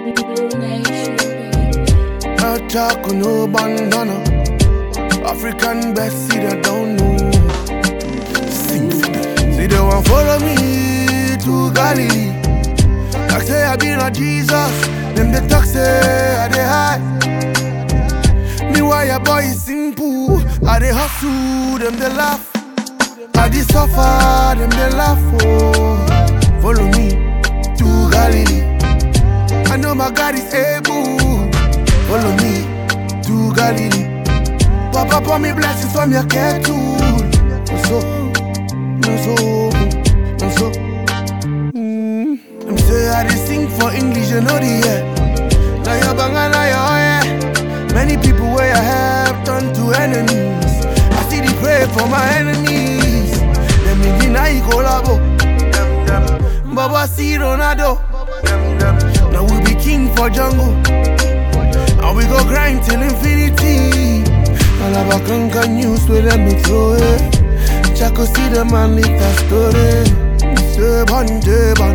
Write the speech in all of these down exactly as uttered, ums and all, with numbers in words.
No chocolate, no banana. African best, see they don't know. Sing, see they want follow me to Galilee. Like say I been a Jesus, them they talk say I they high. Me why your boy is simple, I they hustle, them they laugh. I they suffer, them they laugh. Oh, follow me to Galilee. I know my God is able. Follow me to Galilee. Papa pour me blessings from your care too. No so, no so, no so. Mm. Them say I dey sing for English, you know the yeah. Now you're bang and now you're yeah. Many people where I have turned to enemies. I see the pray for my enemies. Them in deny you collabo. Baba see Ronaldo. Now we be king for jungle. And we go grind till infinity. All of our conquer news will let me throw it. Chaco see the man with a story. Seban, Seban,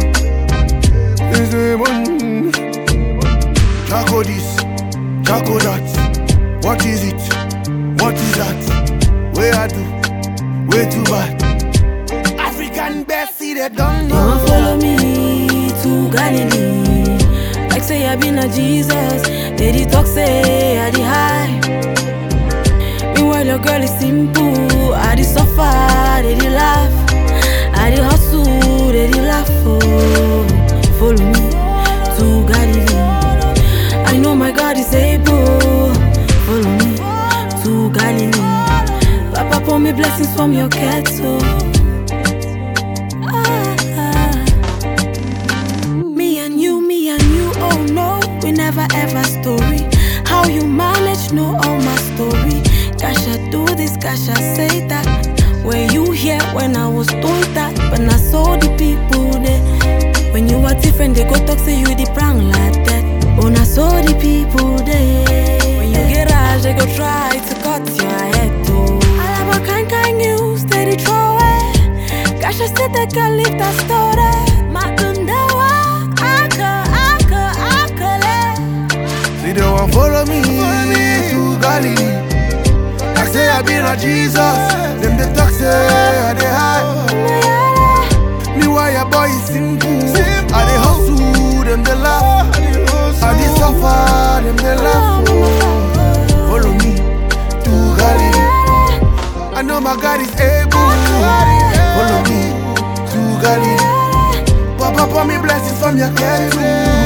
Seban. Chaco this, Chaco that. What is it? What is that? Where I do? Way too bad. African best, see they don't know. Don't follow me to Galilee. Like say I been a Jesus. They dey talk say I dey high. Meanwhile your girl is simple. I dey suffer, they dey laugh. I dey hustle, they dey laugh. Oh, follow me to Galilee. I know my God is able. Follow me to Galilee. Papa pour me blessings from your kettle. Ah, ah. Me and you, me and you, oh no, we never ever story. How you manage, know all my story. Gosh, I do this, gosh, I say that. When you here, when I was told that. But I saw the people there. When you are different, they go talk, say you the prank like that. When I saw the people there. When you get out, they go try to cut your head too. I love a kind kind news, they throw it. Gosh, I said they can leave that story. Makundawa, aka, aka, aka. See they want follow me to Galilee. Like say I been a Jesus, them they talk say I they high. Me why your boy is simple, I they hustle, them they laugh. I they suffer, them they laugh. Oh, follow me to Galilee. I know my God is able. Follow me to Galilee. Papa pour me blessings from your care too.